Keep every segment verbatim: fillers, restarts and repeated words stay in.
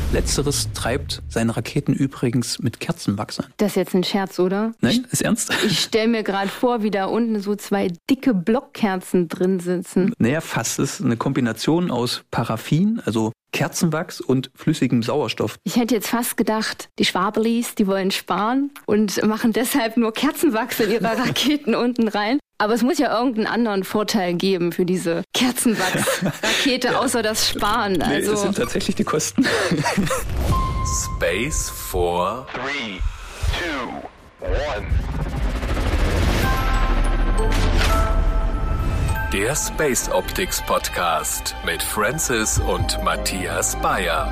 Letzteres treibt seine Raketen übrigens mit Kerzenwachs an. Das ist jetzt ein Scherz, oder? Nein, ist ernst? Ich stelle mir gerade vor, wie da unten so zwei dicke Blockkerzen drin sitzen. Naja, fast. Es ist eine Kombination aus Paraffin, also Kerzenwachs und flüssigem Sauerstoff. Ich hätte jetzt fast gedacht, die Schwabelis, die wollen sparen und machen deshalb nur Kerzenwachs in ihre Raketen unten rein. Aber es muss ja irgendeinen anderen Vorteil geben für diese Kerzenwachs-Rakete, ja. Außer das Sparen. Also nee, das sind tatsächlich die Kosten. Space four, three, two, one. Der Space Optics Podcast mit Francis und Matthias Bayer.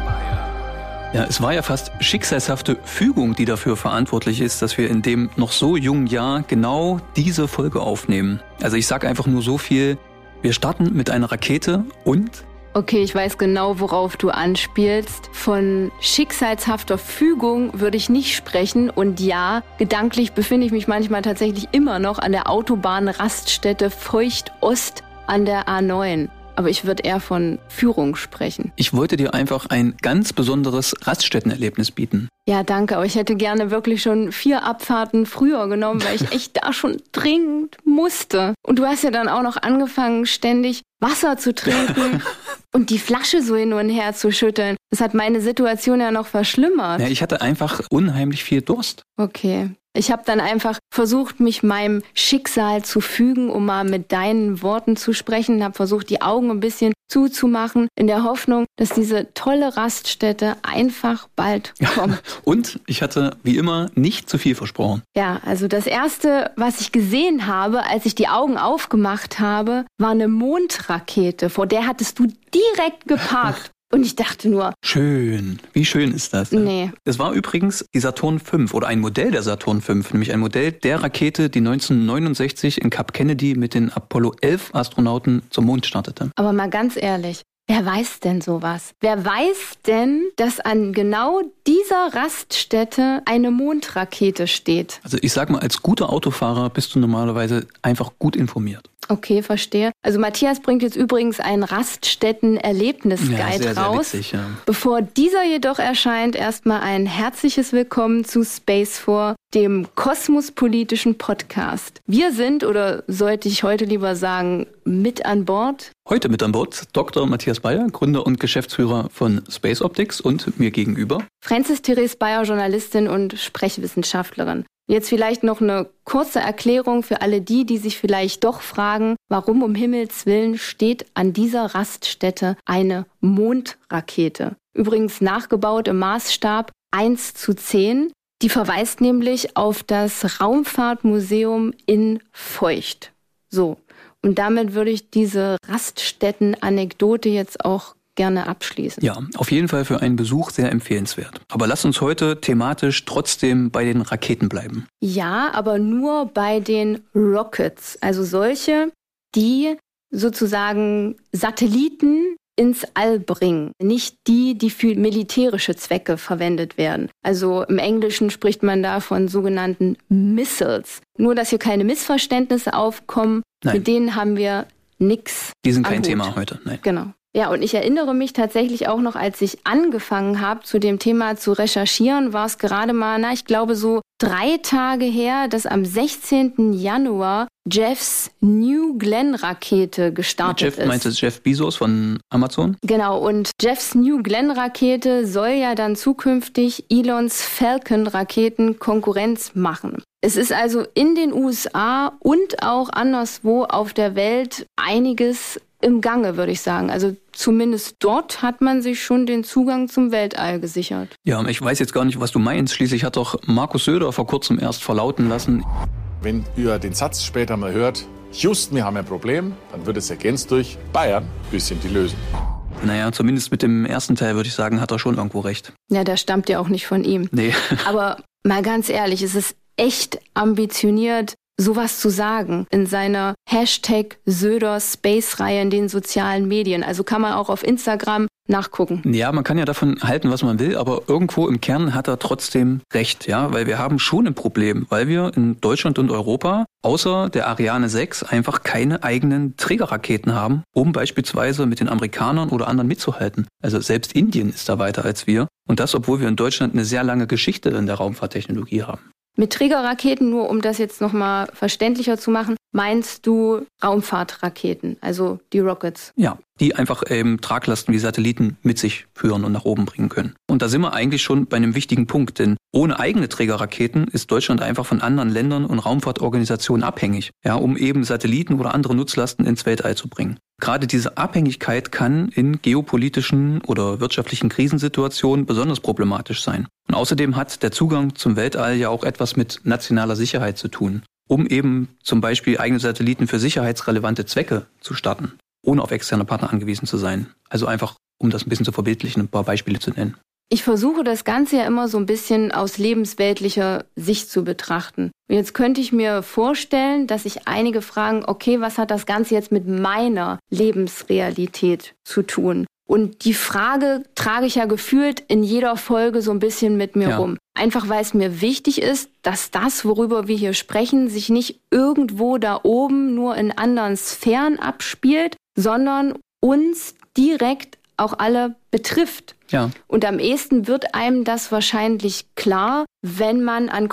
Ja, es war ja fast schicksalshafte Fügung, die dafür verantwortlich ist, dass wir in dem noch so jungen Jahr genau diese Folge aufnehmen. Also ich sage einfach nur so viel, wir starten mit einer Rakete und... Okay, ich weiß genau, worauf du anspielst. Von schicksalshafter Fügung würde ich nicht sprechen. Und ja, gedanklich befinde ich mich manchmal tatsächlich immer noch an der Autobahnraststätte Feucht-Ost an der A neun. Aber ich würde eher von Führung sprechen. Ich wollte dir einfach ein ganz besonderes Raststättenerlebnis bieten. Ja, danke, aber ich hätte gerne wirklich schon vier Abfahrten früher genommen, weil ich echt da schon dringend musste. Und du hast ja dann auch noch angefangen, ständig Wasser zu trinken und die Flasche so hin und her zu schütteln. Das hat meine Situation ja noch verschlimmert. Ja, ich hatte einfach unheimlich viel Durst. Okay. Ich habe dann einfach versucht, mich meinem Schicksal zu fügen, um mal mit deinen Worten zu sprechen. Habe versucht, die Augen ein bisschen zuzumachen, in der Hoffnung, dass diese tolle Raststätte einfach bald kommt. Und ich hatte, wie immer, nicht zu viel versprochen. Ja, also das Erste, was ich gesehen habe, als ich die Augen aufgemacht habe, war eine Mondrakete. Vor der hattest du direkt geparkt. Und ich dachte nur... Schön. Wie schön ist das? Nee. Es war übrigens die Saturn fünf oder ein Modell der Saturn fünf, nämlich ein Modell der Rakete, die neunzehnhundertneunundsechzig in Cap Kennedy mit den Apollo elf Astronauten zum Mond startete. Aber mal ganz ehrlich, wer weiß denn sowas? Wer weiß denn, dass an genau dieser Raststätte eine Mondrakete steht? Also ich sag mal, als guter Autofahrer bist du normalerweise einfach gut informiert. Okay, verstehe. Also Matthias bringt jetzt übrigens einen Raststätten-Erlebnis-Guide ja, sehr, raus. Sehr witzig, ja. Bevor dieser jedoch erscheint, erstmal ein herzliches Willkommen zu Space four, dem kosmospolitischen Podcast. Wir sind, oder sollte ich heute lieber sagen, mit an Bord. Heute mit an Bord Doktor Matthias Bayer, Gründer und Geschäftsführer von Space Optics, und mir gegenüber Francis Therese Bayer, Journalistin und Sprechwissenschaftlerin. Jetzt vielleicht noch eine kurze Erklärung für alle die, die sich vielleicht doch fragen, warum um Himmels Willen steht an dieser Raststätte eine Mondrakete. Übrigens nachgebaut im Maßstab eins zu zehn. Die verweist nämlich auf das Raumfahrtmuseum in Feucht. So, und damit würde ich diese Raststätten-Anekdote jetzt auch gerne abschließen. Ja, auf jeden Fall für einen Besuch sehr empfehlenswert. Aber lass uns heute thematisch trotzdem bei den Raketen bleiben. Ja, aber nur bei den Rockets. Also solche, die sozusagen Satelliten ins All bringen. Nicht die, die für militärische Zwecke verwendet werden. Also im Englischen spricht man da von sogenannten Missiles. Nur, dass hier keine Missverständnisse aufkommen. Nein. Mit denen haben wir nix. Die sind kein Hut. Thema heute. Nein. Genau. Ja, und ich erinnere mich tatsächlich auch noch, als ich angefangen habe, zu dem Thema zu recherchieren, war es gerade mal, na, ich glaube so drei Tage her, dass am sechzehnten Januar Jeffs New Glenn-Rakete gestartet Jeff, ist. Meinst du Jeff Bezos von Amazon? Genau, und Jeffs New Glenn-Rakete soll ja dann zukünftig Elons Falcon-Raketen Konkurrenz machen. Es ist also in den U S A und auch anderswo auf der Welt einiges im Gange, würde ich sagen. Also zumindest dort hat man sich schon den Zugang zum Weltall gesichert. Ja, ich weiß jetzt gar nicht, was du meinst. Schließlich hat doch Markus Söder vor kurzem erst verlauten lassen. Wenn ihr den Satz später mal hört, Houston, wir haben ein Problem, dann wird es ergänzt durch Bayern, bisschen die Lösung. Naja, zumindest mit dem ersten Teil würde ich sagen, hat er schon irgendwo recht. Ja, der stammt ja auch nicht von ihm. Nee. Aber mal ganz ehrlich, es ist echt ambitioniert, sowas zu sagen in seiner Hashtag Söder Space-Reihe in den sozialen Medien. Also kann man auch auf Instagram nachgucken. Ja, man kann ja davon halten, was man will, aber irgendwo im Kern hat er trotzdem recht, ja, weil wir haben schon ein Problem, weil wir in Deutschland und Europa außer der Ariane sechs einfach keine eigenen Trägerraketen haben, um beispielsweise mit den Amerikanern oder anderen mitzuhalten. Also selbst Indien ist da weiter als wir. Und das, obwohl wir in Deutschland eine sehr lange Geschichte in der Raumfahrttechnologie haben. Mit Trägerraketen, nur um das jetzt nochmal verständlicher zu machen, meinst du Raumfahrtraketen, also die Rockets? Ja, die einfach eben Traglasten wie Satelliten mit sich führen und nach oben bringen können. Und da sind wir eigentlich schon bei einem wichtigen Punkt, denn ohne eigene Trägerraketen ist Deutschland einfach von anderen Ländern und Raumfahrtorganisationen abhängig, ja, um eben Satelliten oder andere Nutzlasten ins Weltall zu bringen. Gerade diese Abhängigkeit kann in geopolitischen oder wirtschaftlichen Krisensituationen besonders problematisch sein. Und außerdem hat der Zugang zum Weltall ja auch etwas mit nationaler Sicherheit zu tun, um eben zum Beispiel eigene Satelliten für sicherheitsrelevante Zwecke zu starten, ohne auf externe Partner angewiesen zu sein. Also einfach, um das ein bisschen zu verbildlichen, ein paar Beispiele zu nennen. Ich versuche das Ganze ja immer so ein bisschen aus lebensweltlicher Sicht zu betrachten. Und jetzt könnte ich mir vorstellen, dass sich einige fragen, okay, was hat das Ganze jetzt mit meiner Lebensrealität zu tun? Und die Frage trage ich ja gefühlt in jeder Folge so ein bisschen mit mir ja. rum. Einfach weil es mir wichtig ist, dass das, worüber wir hier sprechen, sich nicht irgendwo da oben nur in anderen Sphären abspielt, sondern uns direkt auch alle betrifft. Ja. Und am ehesten wird einem das wahrscheinlich klar, wenn man an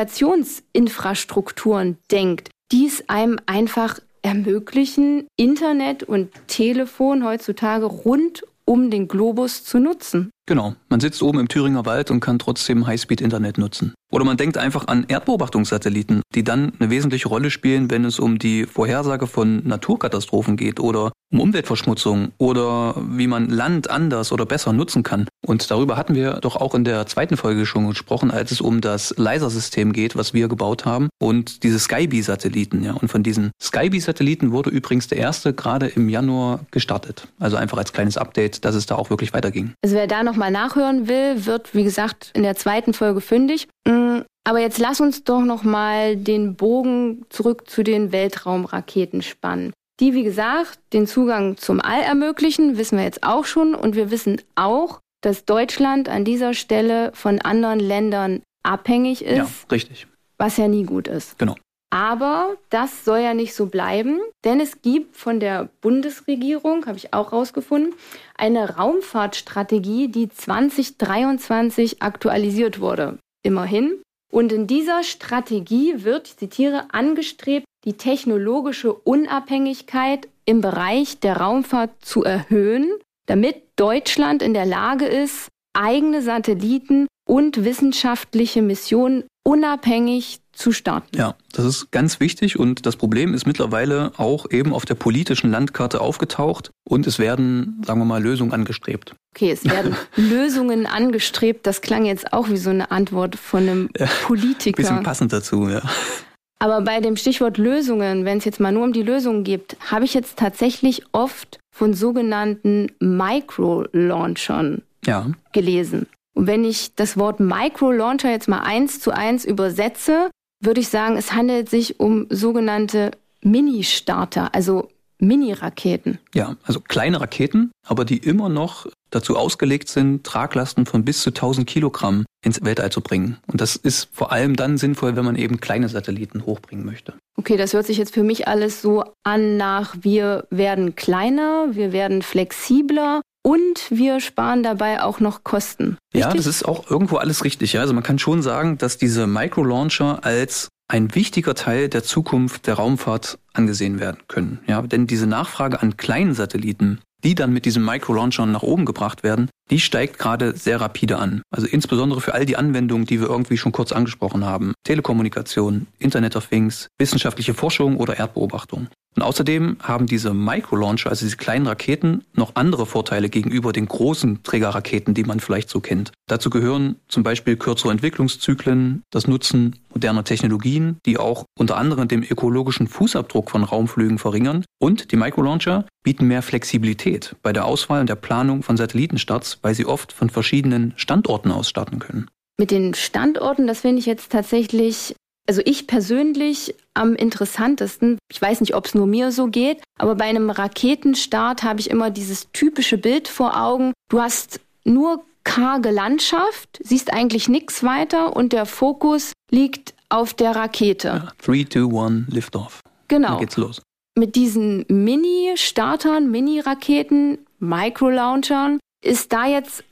Kommunikationsinfrastrukturen denkt, die es einem einfach ermöglichen, Internet und Telefon heutzutage rund um den Globus zu nutzen. Genau, man sitzt oben im Thüringer Wald und kann trotzdem Highspeed-Internet nutzen. Oder man denkt einfach an Erdbeobachtungssatelliten, die dann eine wesentliche Rolle spielen, wenn es um die Vorhersage von Naturkatastrophen geht oder um Umweltverschmutzung oder wie man Land anders oder besser nutzen kann. Und darüber hatten wir doch auch in der zweiten Folge schon gesprochen, als es um das LiSAR-System geht, was wir gebaut haben und diese Skybee-Satelliten. Ja. Und von diesen Skybee-Satelliten wurde übrigens der erste gerade im Januar gestartet. Also einfach als kleines Update, dass es da auch wirklich weiterging. Also wer da noch mal nachhören will, wird, wie gesagt, in der zweiten Folge fündig. Aber jetzt lass uns doch noch mal den Bogen zurück zu den Weltraumraketen spannen. Die, wie gesagt, den Zugang zum All ermöglichen, wissen wir jetzt auch schon. Und wir wissen auch, dass Deutschland an dieser Stelle von anderen Ländern abhängig ist. Ja, richtig. Was ja nie gut ist. Genau. Aber das soll ja nicht so bleiben, denn es gibt von der Bundesregierung, habe ich auch rausgefunden, eine Raumfahrtstrategie, die zwanzig dreiundzwanzig aktualisiert wurde. Immerhin. Und in dieser Strategie wird, ich zitiere, angestrebt, die technologische Unabhängigkeit im Bereich der Raumfahrt zu erhöhen, damit Deutschland in der Lage ist, eigene Satelliten und wissenschaftliche Missionen unabhängig zu starten. Ja, das ist ganz wichtig und das Problem ist mittlerweile auch eben auf der politischen Landkarte aufgetaucht und es werden, sagen wir mal, Lösungen angestrebt. Okay, es werden Lösungen angestrebt. Das klang jetzt auch wie so eine Antwort von einem ja, Politiker. Bisschen passend dazu, ja. Aber bei dem Stichwort Lösungen, wenn es jetzt mal nur um die Lösungen geht, habe ich jetzt tatsächlich oft von sogenannten Micro-Launchern ja. gelesen. Und wenn ich das Wort Micro-Launcher jetzt mal eins zu eins übersetze, würde ich sagen, es handelt sich um sogenannte Mini-Starter, also Mini-Raketen. Ja, also kleine Raketen, aber die immer noch dazu ausgelegt sind, Traglasten von bis zu tausend Kilogramm ins Weltall zu bringen. Und das ist vor allem dann sinnvoll, wenn man eben kleine Satelliten hochbringen möchte. Okay, das hört sich jetzt für mich alles so an nach, wir werden kleiner, wir werden flexibler und wir sparen dabei auch noch Kosten. Richtig? Ja, das ist auch irgendwo alles richtig. Ja. Also man kann schon sagen, dass diese Micro-Launcher als ein wichtiger Teil der Zukunft der Raumfahrt angesehen werden können. Ja, denn diese Nachfrage an kleinen Satelliten, die dann mit diesen Micro-Launchern nach oben gebracht werden, die steigt gerade sehr rapide an. Also insbesondere für all die Anwendungen, die wir irgendwie schon kurz angesprochen haben. Telekommunikation, Internet of Things, wissenschaftliche Forschung oder Erdbeobachtung. Und außerdem haben diese Micro-Launcher, also diese kleinen Raketen, noch andere Vorteile gegenüber den großen Trägerraketen, die man vielleicht so kennt. Dazu gehören zum Beispiel kürzere Entwicklungszyklen, das Nutzen moderner Technologien, die auch unter anderem den ökologischen Fußabdruck von Raumflügen verringern. Und die Micro-Launcher bieten mehr Flexibilität bei der Auswahl und der Planung von Satellitenstarts, weil sie oft von verschiedenen Standorten aus starten können. Mit den Standorten, das finde ich jetzt tatsächlich, also ich persönlich am interessantesten. Ich weiß nicht, ob es nur mir so geht, aber bei einem Raketenstart habe ich immer dieses typische Bild vor Augen. Du hast nur karge Landschaft, siehst eigentlich nichts weiter und der Fokus liegt auf der Rakete. Ja, three, two, one, lift off. Genau. Dann geht's los. Mit diesen Mini-Startern, Mini-Raketen, Micro-Launchern ist da jetzt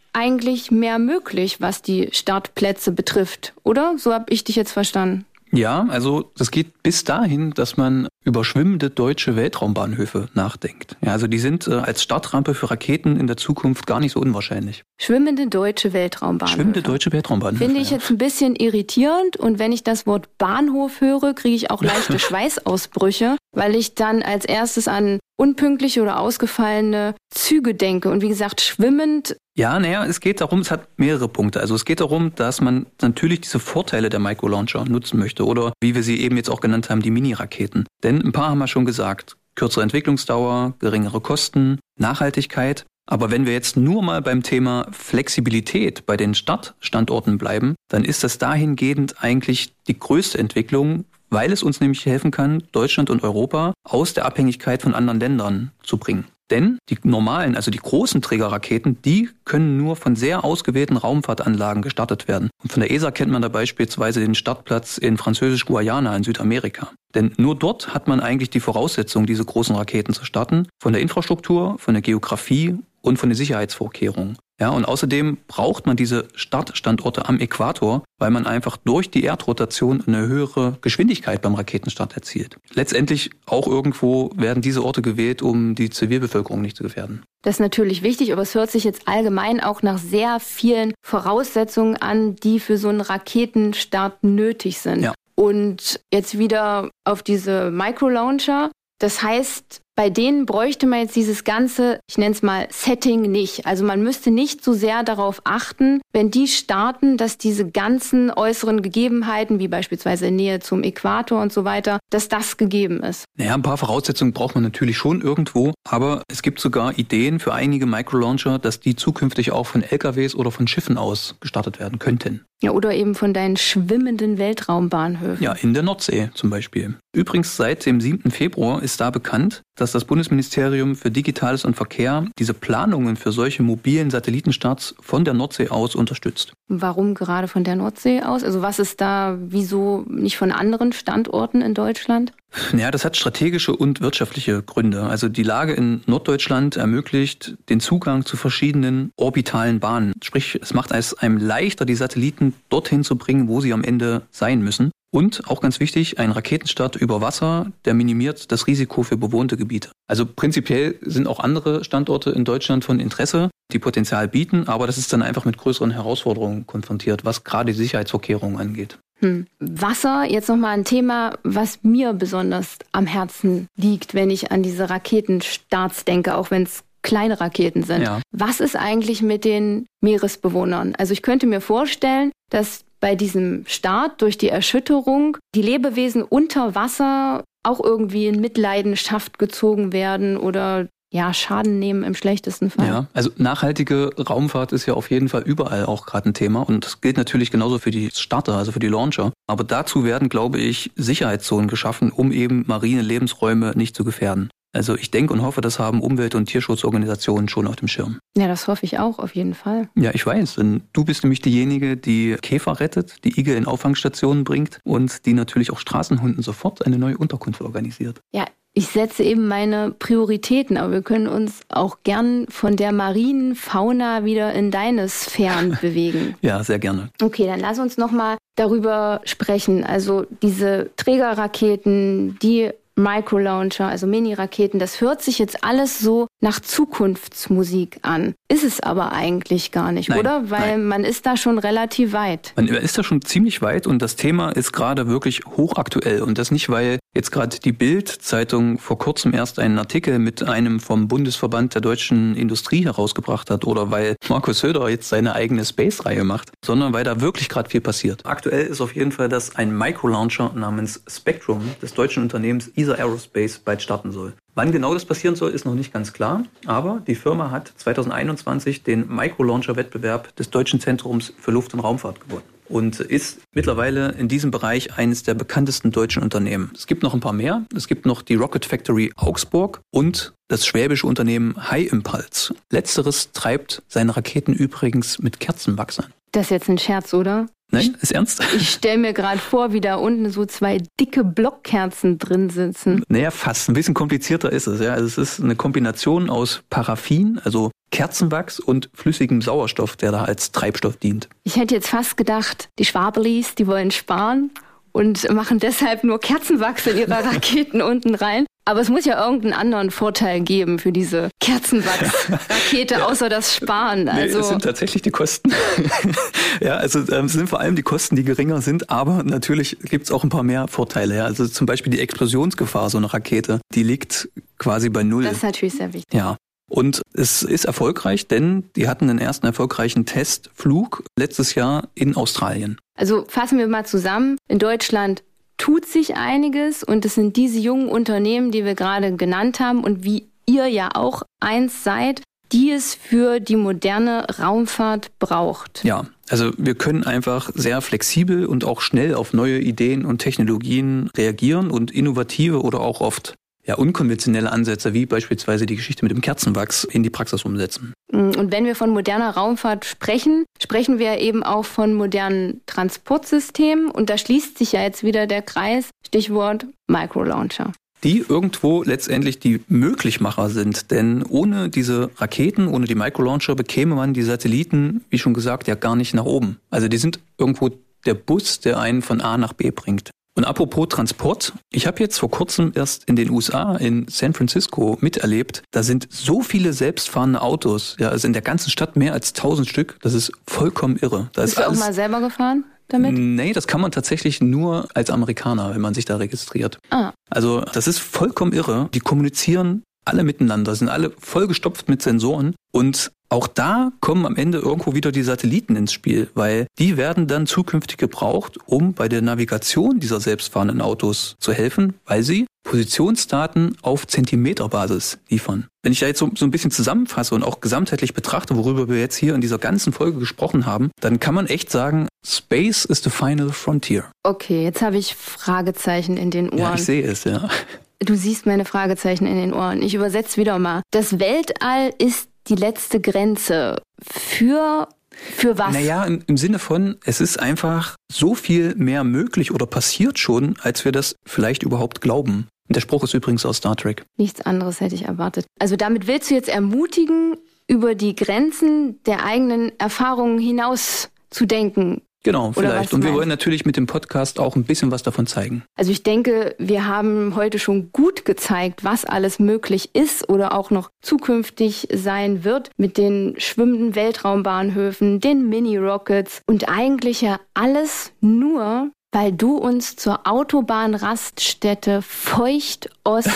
eigentlich mehr möglich, was die Startplätze betrifft, oder? So habe ich dich jetzt verstanden. Ja, also das geht bis dahin, dass man über schwimmende deutsche Weltraumbahnhöfe nachdenkt. Ja, also die sind äh, als Startrampe für Raketen in der Zukunft gar nicht so unwahrscheinlich. Schwimmende deutsche Weltraumbahnhöfe. Schwimmende deutsche Weltraumbahnhöfe. Finde ich ja. jetzt ein bisschen irritierend und wenn ich das Wort Bahnhof höre, kriege ich auch leichte Schweißausbrüche, weil ich dann als erstes an unpünktliche oder ausgefallene Züge denke. Und wie gesagt, schwimmend. Ja, naja, es geht darum, es hat mehrere Punkte. Also es geht darum, dass man natürlich diese Vorteile der Microlauncher nutzen möchte oder wie wir sie eben jetzt auch genannt haben, die Mini-Raketen. Denn ein paar haben wir schon gesagt, kürzere Entwicklungsdauer, geringere Kosten, Nachhaltigkeit. Aber wenn wir jetzt nur mal beim Thema Flexibilität bei den Startstandorten bleiben, dann ist das dahingehend eigentlich die größte Entwicklung, weil es uns nämlich helfen kann, Deutschland und Europa aus der Abhängigkeit von anderen Ländern zu bringen. Denn die normalen, also die großen Trägerraketen, die können nur von sehr ausgewählten Raumfahrtanlagen gestartet werden. Und von der E S A kennt man da beispielsweise den Startplatz in Französisch-Guayana in Südamerika. Denn nur dort hat man eigentlich die Voraussetzung, diese großen Raketen zu starten, von der Infrastruktur, von der Geografie und von den Sicherheitsvorkehrungen. Ja, und außerdem braucht man diese Startstandorte am Äquator, weil man einfach durch die Erdrotation eine höhere Geschwindigkeit beim Raketenstart erzielt. Letztendlich auch irgendwo werden diese Orte gewählt, um die Zivilbevölkerung nicht zu gefährden. Das ist natürlich wichtig, aber es hört sich jetzt allgemein auch nach sehr vielen Voraussetzungen an, die für so einen Raketenstart nötig sind. Ja. Und jetzt wieder auf diese Microlauncher. Das heißt, bei denen bräuchte man jetzt dieses ganze, ich nenne es mal Setting nicht. Also man müsste nicht so sehr darauf achten, wenn die starten, dass diese ganzen äußeren Gegebenheiten, wie beispielsweise Nähe zum Äquator und so weiter, dass das gegeben ist. Naja, ein paar Voraussetzungen braucht man natürlich schon irgendwo, aber es gibt sogar Ideen für einige Microlauncher, dass die zukünftig auch von L K Ws oder von Schiffen aus gestartet werden könnten. Ja, oder eben von deinen schwimmenden Weltraumbahnhöfen. Ja, in der Nordsee zum Beispiel. Übrigens seit dem siebten Februar ist da bekannt, dass das Bundesministerium für Digitales und Verkehr diese Planungen für solche mobilen Satellitenstarts von der Nordsee aus unterstützt. Warum gerade von der Nordsee aus? Also was ist da, wieso nicht von anderen Standorten in Deutschland? Naja, das hat strategische und wirtschaftliche Gründe. Also die Lage in Norddeutschland ermöglicht den Zugang zu verschiedenen orbitalen Bahnen. Sprich, es macht es einem leichter, die Satelliten dorthin zu bringen, wo sie am Ende sein müssen. Und auch ganz wichtig, ein Raketenstart über Wasser, der minimiert das Risiko für bewohnte Gebiete. Also prinzipiell sind auch andere Standorte in Deutschland von Interesse, die Potenzial bieten, aber das ist dann einfach mit größeren Herausforderungen konfrontiert, was gerade die Sicherheitsvorkehrungen angeht. Hm. Wasser, jetzt nochmal ein Thema, was mir besonders am Herzen liegt, wenn ich an diese Raketenstarts denke, auch wenn es kleine Raketen sind. Ja. Was ist eigentlich mit den Meeresbewohnern? Also ich könnte mir vorstellen, dass bei diesem Start durch die Erschütterung die Lebewesen unter Wasser auch irgendwie in Mitleidenschaft gezogen werden oder ja, Schaden nehmen im schlechtesten Fall. Ja, also nachhaltige Raumfahrt ist ja auf jeden Fall überall auch gerade ein Thema und das gilt natürlich genauso für die Starter, also für die Launcher. Aber dazu werden, glaube ich, Sicherheitszonen geschaffen, um eben marine Lebensräume nicht zu gefährden. Also ich denke und hoffe, das haben Umwelt- und Tierschutzorganisationen schon auf dem Schirm. Ja, das hoffe ich auch, auf jeden Fall. Ja, ich weiß, denn du bist nämlich diejenige, die Käfer rettet, die Igel in Auffangstationen bringt und die natürlich auch Straßenhunden sofort eine neue Unterkunft organisiert. Ja, ich setze eben meine Prioritäten, aber wir können uns auch gern von der marinen Fauna wieder in deine Sphären bewegen. Ja, sehr gerne. Okay, dann lass uns nochmal darüber sprechen. Also diese Trägerraketen, die Microlauncher, also Mini-Raketen, das hört sich jetzt alles so nach Zukunftsmusik an. Ist es aber eigentlich gar nicht, nein, oder? Weil nein. man ist da schon relativ weit. Man ist da schon ziemlich weit und das Thema ist gerade wirklich hochaktuell. Und das nicht, weil jetzt gerade die Bild-Zeitung vor kurzem erst einen Artikel mit einem vom Bundesverband der deutschen Industrie herausgebracht hat oder weil Markus Söder jetzt seine eigene Space-Reihe macht, sondern weil da wirklich gerade viel passiert. Aktuell ist auf jeden Fall, dass ein Microlauncher namens Spectrum des deutschen Unternehmens E S A Aerospace bald starten soll. Wann genau das passieren soll, ist noch nicht ganz klar, aber die Firma hat zwanzig einundzwanzig den Microlauncher-Wettbewerb des Deutschen Zentrums für Luft- und Raumfahrt gewonnen und ist mittlerweile in diesem Bereich eines der bekanntesten deutschen Unternehmen. Es gibt noch ein paar mehr. Es gibt noch die Rocket Factory Augsburg und das schwäbische Unternehmen High Impulse. Letzteres treibt seine Raketen übrigens mit Kerzenwachs an. Das ist jetzt ein Scherz, oder? Nein, ist ernst? Ich stelle mir gerade vor, wie da unten so zwei dicke Blockkerzen drin sitzen. Naja, fast. Ein bisschen komplizierter ist es. Ja. Also es ist eine Kombination aus Paraffin, also Kerzenwachs und flüssigem Sauerstoff, der da als Treibstoff dient. Ich hätte jetzt fast gedacht, die Schwabelis, die wollen sparen und machen deshalb nur Kerzenwachs in ihre Raketen unten rein. Aber es muss ja irgendeinen anderen Vorteil geben für diese Kerzenwachs-Rakete, ja. außer das Sparen. Also nee, es sind tatsächlich die Kosten. ja, also ähm, es sind vor allem die Kosten, die geringer sind, aber natürlich gibt's auch ein paar mehr Vorteile. Ja. Also zum Beispiel die Explosionsgefahr so einer Rakete, die liegt quasi bei null. Das ist natürlich sehr wichtig. Ja. Und es ist erfolgreich, denn die hatten den ersten erfolgreichen Testflug letztes Jahr in Australien. Also fassen wir mal zusammen. In Deutschland tut sich einiges und es sind diese jungen Unternehmen, die wir gerade genannt haben und wie ihr ja auch eins seid, die es für die moderne Raumfahrt braucht. Ja, also wir können einfach sehr flexibel und auch schnell auf neue Ideen und Technologien reagieren und innovative oder auch oft ja, unkonventionelle Ansätze, wie beispielsweise die Geschichte mit dem Kerzenwachs, in die Praxis umsetzen. Und wenn wir von moderner Raumfahrt sprechen, sprechen wir eben auch von modernen Transportsystemen. Und da schließt sich ja jetzt wieder der Kreis, Stichwort Microlauncher. Die irgendwo letztendlich die Möglichmacher sind. Denn ohne diese Raketen, ohne die Microlauncher bekäme man die Satelliten, wie schon gesagt, ja gar nicht nach oben. Also die sind irgendwo der Bus, der einen von A nach B bringt. Und apropos Transport, ich habe jetzt vor kurzem erst in den U S A, in San Francisco, miterlebt, da sind so viele selbstfahrende Autos, ja, also in der ganzen Stadt mehr als tausend Stück, das ist vollkommen irre. Da Bist ist du alles, auch mal selber gefahren damit? Nee, das kann man tatsächlich nur als Amerikaner, wenn man sich da registriert. Ah. Also das ist vollkommen irre, die kommunizieren alle miteinander, sind alle vollgestopft mit Sensoren und auch da kommen am Ende irgendwo wieder die Satelliten ins Spiel, weil die werden dann zukünftig gebraucht, um bei der Navigation dieser selbstfahrenden Autos zu helfen, weil sie Positionsdaten auf Zentimeterbasis liefern. Wenn ich da jetzt so, so ein bisschen zusammenfasse und auch gesamtheitlich betrachte, worüber wir jetzt hier in dieser ganzen Folge gesprochen haben, dann kann man echt sagen, Space is the final frontier. Okay, jetzt habe ich Fragezeichen in den Ohren. Ja, ich sehe es, ja. Du siehst meine Fragezeichen in den Ohren. Ich übersetze wieder mal. Das Weltall ist die letzte Grenze. Für, für was? Naja, im, im Sinne von, es ist einfach so viel mehr möglich oder passiert schon, als wir das vielleicht überhaupt glauben. Und der Spruch ist übrigens aus Star Trek. Nichts anderes hätte ich erwartet. Also damit willst du jetzt ermutigen, über die Grenzen der eigenen Erfahrungen hinaus zu denken. Genau, vielleicht. Und wir wollen natürlich mit dem Podcast auch ein bisschen was davon zeigen. Also ich denke, wir haben heute schon gut gezeigt, was alles möglich ist oder auch noch zukünftig sein wird mit den schwimmenden Weltraumbahnhöfen, den Mini-Rockets und eigentlich ja alles nur, weil du uns zur Autobahnraststätte Feucht-Ost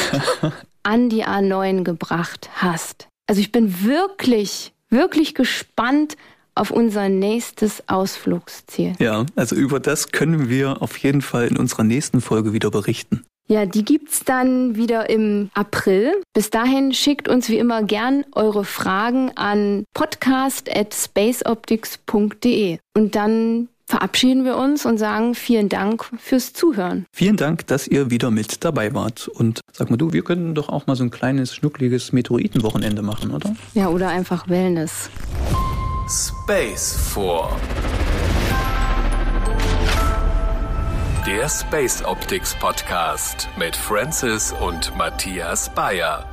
an die A neun gebracht hast. Also ich bin wirklich, wirklich gespannt auf unser nächstes Ausflugsziel. Ja, also über das können wir auf jeden Fall in unserer nächsten Folge wieder berichten. Ja, die gibt's dann wieder im April. Bis dahin schickt uns wie immer gern eure Fragen an podcast at spaceoptics punkt de. Und dann verabschieden wir uns und sagen vielen Dank fürs Zuhören. Vielen Dank, dass ihr wieder mit dabei wart. Und sag mal du, wir könnten doch auch mal so ein kleines, schnuckliges Meteoritenwochenende machen, oder? Ja, oder einfach Wellness. Space Four. Der Space Optics Podcast mit Francis und Matthias Bayer.